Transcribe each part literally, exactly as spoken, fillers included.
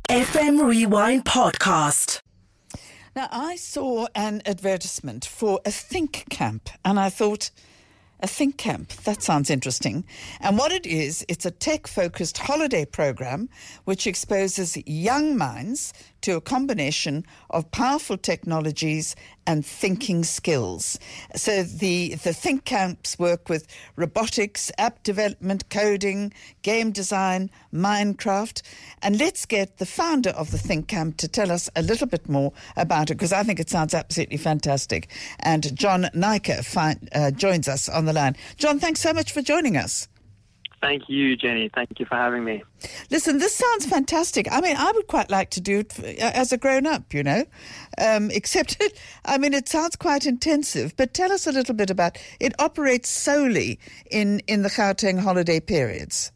F M Rewind Podcast. Now, I saw an advertisement for a think camp, and I thought, a think camp, that sounds interesting. And what it is, it's a tech-focused holiday program which exposes young minds to a combination of powerful technologies and thinking skills. So the, the think camps work with robotics, app development, coding, game design, Minecraft. And let's get the founder of the think camp to tell us a little bit more about it, because I think it sounds absolutely fantastic. And John Naicker fi- uh, joins us on the line. John, thanks so much for joining us. Thank you, Jenny. Thank you for having me. Listen, this sounds fantastic. I mean, I would quite like to do it for, as a grown-up, you know, um, except, it, I mean, it sounds quite intensive. But tell us a little bit about it. It operates solely in, in the Gauteng holiday periods.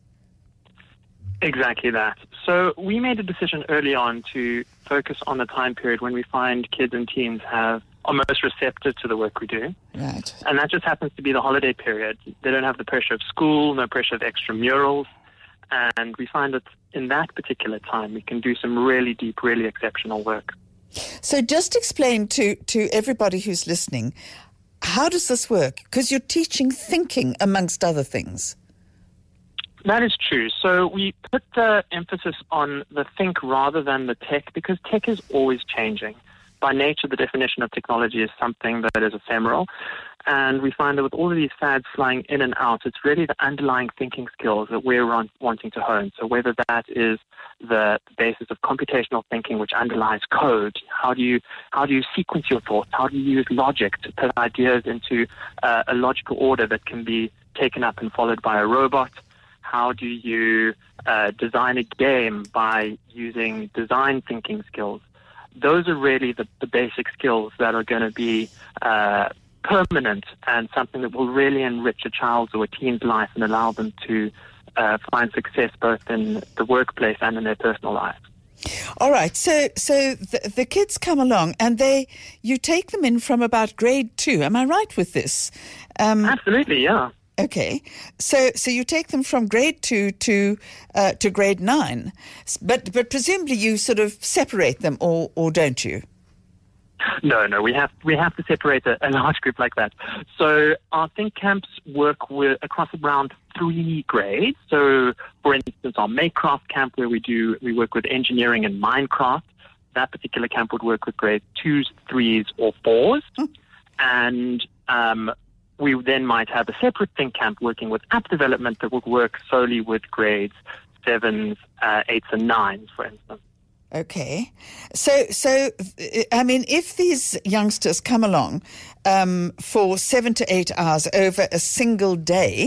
Exactly that. So we made a decision early on to focus on the time period when we find kids and teens have are most receptive to the work we do. Right. And that just happens to be the holiday period. They don't have the pressure of school, no pressure of extramurals. And we find that in that particular time, we can do some really deep, really exceptional work. So just explain to, to everybody who's listening, how does this work? Because you're teaching thinking, amongst other things. That is true. So we put the emphasis on the think rather than the tech, because tech is always changing. By nature, the definition of technology is something that is ephemeral. And we find that with all of these fads flying in and out, it's really the underlying thinking skills that we're on, wanting to hone. So whether that is the basis of computational thinking, which underlies code, how do you how do you sequence your thoughts? How do you use logic to put ideas into uh, a logical order that can be taken up and followed by a robot? How do you uh, design a game by using design thinking skills? Those are really the, the basic skills that are going to be uh, permanent and something that will really enrich a child's or a teen's life and allow them to uh, find success both in the workplace and in their personal lives. All right. So so the, the kids come along and they you take them in from about grade two. Am I right with this? Um, Absolutely, yeah. Okay, so so you take them from grade two to uh, to grade nine, but but presumably you sort of separate them, or or don't you? No, no, we have we have to separate a, a large group like that. So our think camps work with across around three grades. So, for instance, our Makecraft camp, where we do we work with engineering and Minecraft. That particular camp would work with grades twos, threes, or fours, hmm. and um, we then might have a separate think camp working with app development that would work solely with grades sevens, uh, eights, and nines, for instance. Okay. So, so I mean, if these youngsters come along um, for seven to eight hours over a single day,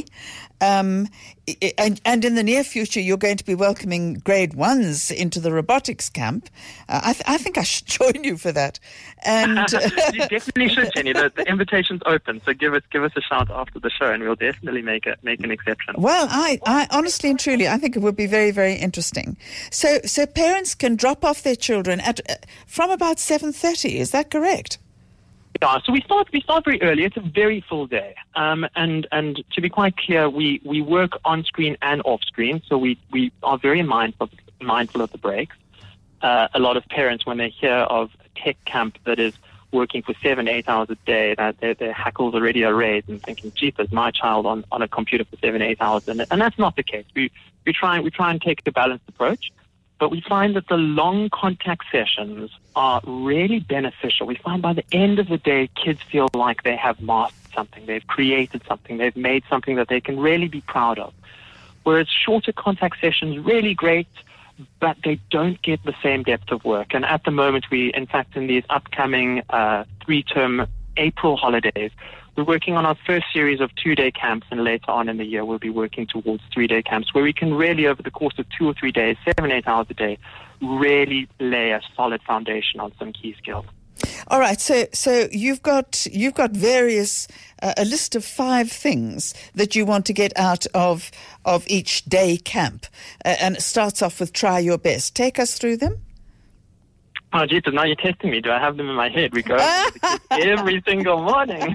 um, and, and in the near future you're going to be welcoming grade ones into the robotics camp, uh, I, th- I think I should join you for that. And you definitely should, Jenny. The, the invitation's open, so give us give us a shout after the show, and we'll definitely make a, make an exception. Well, I, I honestly and truly, I think it would be very, very interesting. So, so parents can drop off their children at uh, from about seven thirty. Is that correct? Yeah, so we start we start very early. It's a very full day, um, and and to be quite clear, we, we work on screen and off screen. So we, we are very mindful mindful of the breaks. Uh, a lot of parents, when they hear of a tech camp that is working for seven eight hours a day, that their, their hackles already are raised and thinking, "Jeepers, my child on, on a computer for seven eight hours," and and that's not the case. We we try we try and take a balanced approach. But we find that the long contact sessions are really beneficial. We find by the end of the day, kids feel like they have mastered something. They've created something. They've made something that they can really be proud of. Whereas shorter contact sessions, really great, but they don't get the same depth of work. And at the moment, we, in fact, in these upcoming uh, three-term April holidays, we're working on our first series of two-day camps, and later on in the year we'll be working towards three-day camps where we can really, over the course of two or three days, seven, eight hours a day, really lay a solid foundation on some key skills. All right, so so you've got you've got various uh, a list of five things that you want to get out of of each day camp, uh, and it starts off with try your best. Take us through them. Oh, Jesus, now you're testing me. Do I have them in my head? We go over the kids every single morning.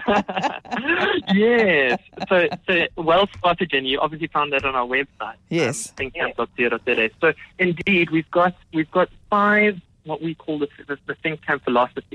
Yes. So, so well spotted, Jenny. You obviously found that on our website. Yes. Um, think camp dot co dot za. So, indeed, we've got we've got five what we call the, the, the Think Camp philosophies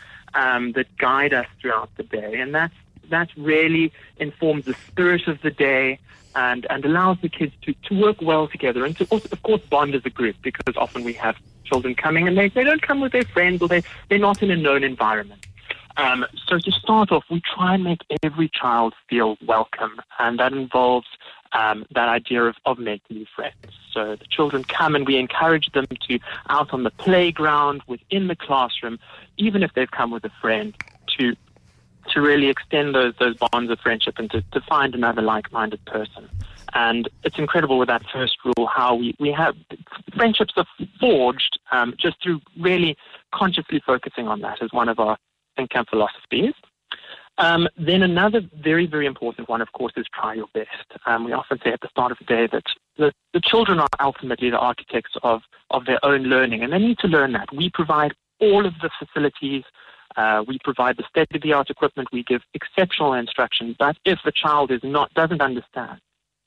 um, that guide us throughout the day, and that's that really informs the spirit of the day and, and allows the kids to, to work well together and to also, of course, bond as a group, because often we have children coming and they, they don't come with their friends, or they, they're not in a known environment. Um, so to start off, we try and make every child feel welcome, and that involves um, that idea of, of making new friends. So the children come and we encourage them to, out on the playground, within the classroom, even if they've come with a friend, to to really extend those those bonds of friendship and to, to find another like-minded person. And it's incredible with that first rule how we, we have friendships are forged um, just through really consciously focusing on that as one of our Think Camp philosophies. Um, then another very, very important one, of course, is try your best. Um, we often say at the start of the day that the, the children are ultimately the architects of, of their own learning, and they need to learn that. We provide all of the facilities. Uh, we provide the state-of-the-art equipment. We give exceptional instruction. But if the child is not doesn't understand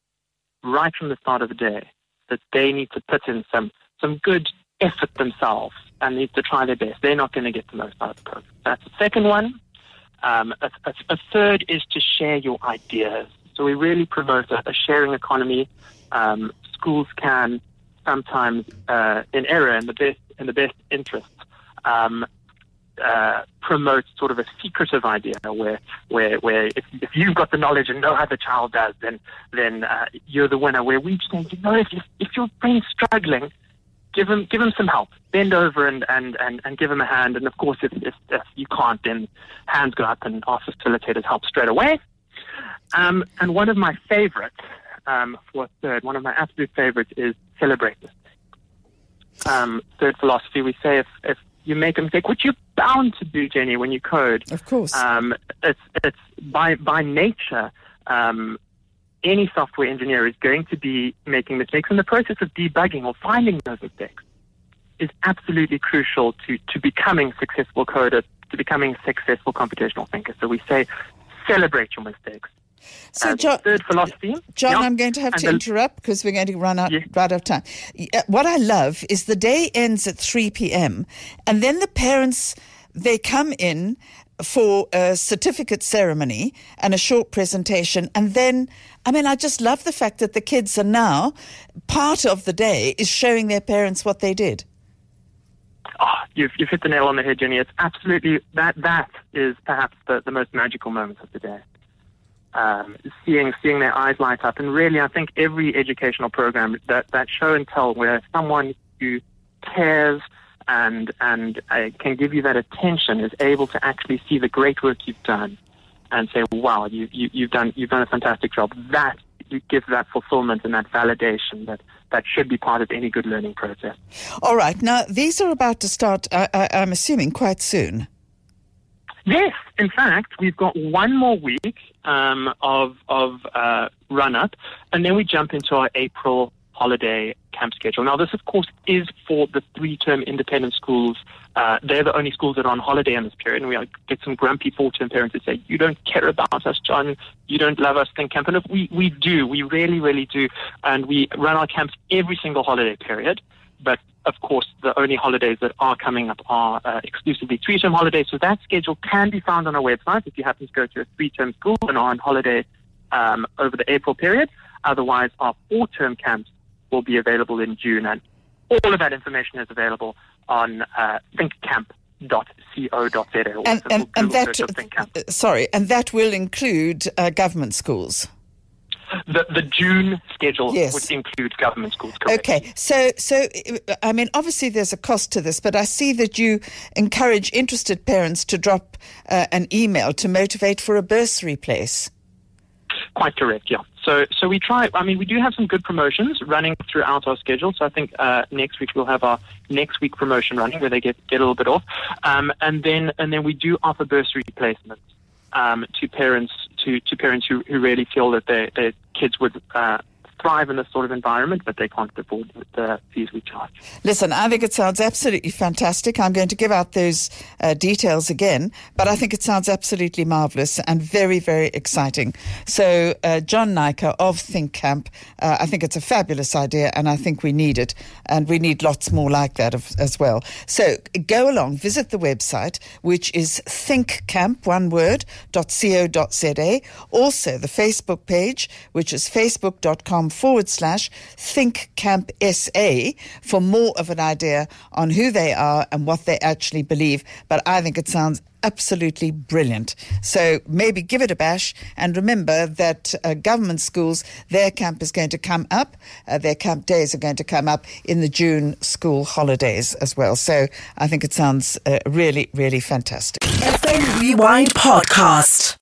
right from the start of the day that they need to put in some some good effort themselves and need to try their best, they're not going to get the most out of the program. That's the second one. Um, a, a, a third is to share your ideas. So we really promote a, a sharing economy. Um, schools can sometimes, uh, in error, in the best in the best interest, um, Uh, promote sort of a secretive idea where where where if, if you've got the knowledge and no other child does, then then uh, you're the winner. Where we just think, you know, if you, if your friend's struggling, give him give him some help. Bend over and, and, and, and give him a hand. And of course, if, if if you can't, then hands go up and our facilitators help straight away. Um, and one of my favorites, um, for a third, one of my absolute favorites is celebrate mistakes. Um, third philosophy, we say if if you make a mistake, which you're bound to do, Jenny, when you code. Of course. Um, it's it's by by nature, um, any software engineer is going to be making mistakes, and the process of debugging or finding those mistakes is absolutely crucial to, to becoming successful coder, to becoming a successful computational thinker. So we say, celebrate your mistakes. So, uh, John, third philosophy. John, yeah, I'm going to have to the, interrupt because we're going to run out, yeah. right out of time. What I love is the day ends at three p.m. and then the parents, they come in for a certificate ceremony and a short presentation. And then, I mean, I just love the fact that the kids are now, part of the day is showing their parents what they did. Oh, you've, you've hit the nail on the head, Jenny. It's absolutely, that that is perhaps the, the most magical moments of the day. Um, seeing seeing their eyes light up. And really, I think every educational program, that, that show and tell where someone who cares and and uh, can give you that attention is able to actually see the great work you've done and say, wow, you, you, you've done you've done a fantastic job. That gives that fulfillment and that validation that, that should be part of any good learning process. All right. Now, these are about to start, I, I, I'm assuming, quite soon. Yes, in fact, we've got one more week um, of of uh, run up, and then we jump into our April holiday camp schedule. Now, this, of course, is for the three-term independent schools. Uh, they're the only schools that are on holiday in this period, and we get some grumpy four-term parents that say, "You don't care about us, John. You don't love us, Think Camp." And if we we do, we really, really do, and we run our camps every single holiday period. But of course, the only holidays that are coming up are uh, exclusively three-term holidays. So that schedule can be found on our website if you happen to go to a three-term school and are on holiday um, over the April period. Otherwise, our four-term camps will be available in June. And all of that information is available on uh, think camp dot co dot za. And, and, and that, sorry, and that will include uh, government schools. The, the June schedule yes. would include government schools, correct? Okay, so, so I mean, obviously there's a cost to this, but I see that you encourage interested parents to drop uh, an email to motivate for a bursary place. Quite correct, yeah. So so we try, I mean, we do have some good promotions running throughout our schedule. So I think uh, next week we'll have our next week promotion running where they get, get a little bit off. Um, and then and then we do offer bursary placements um, to parents to, to parents who, who really feel that their, their kids would uh, thrive in this sort of environment, but they can't afford the fees we charge. Listen, I think it sounds absolutely fantastic. I'm going to give out those uh, details again, but I think it sounds absolutely marvelous and very, very exciting. So, uh, John Naicker of Think Camp, uh, I think it's a fabulous idea, and I think we need it, and we need lots more like that of, as well. So, go along, visit the website, which is thinkcamp, one word, .co.za. Also, the Facebook page, which is facebook.com forward slash thinkcampsa for more of an idea on who they are and what they actually believe. But I think it sounds absolutely brilliant. So maybe give it a bash, and remember that uh, government schools, their camp is going to come up, uh, their camp days are going to come up in the June school holidays as well. So I think it sounds uh, really, really fantastic. F M Rewind Podcast.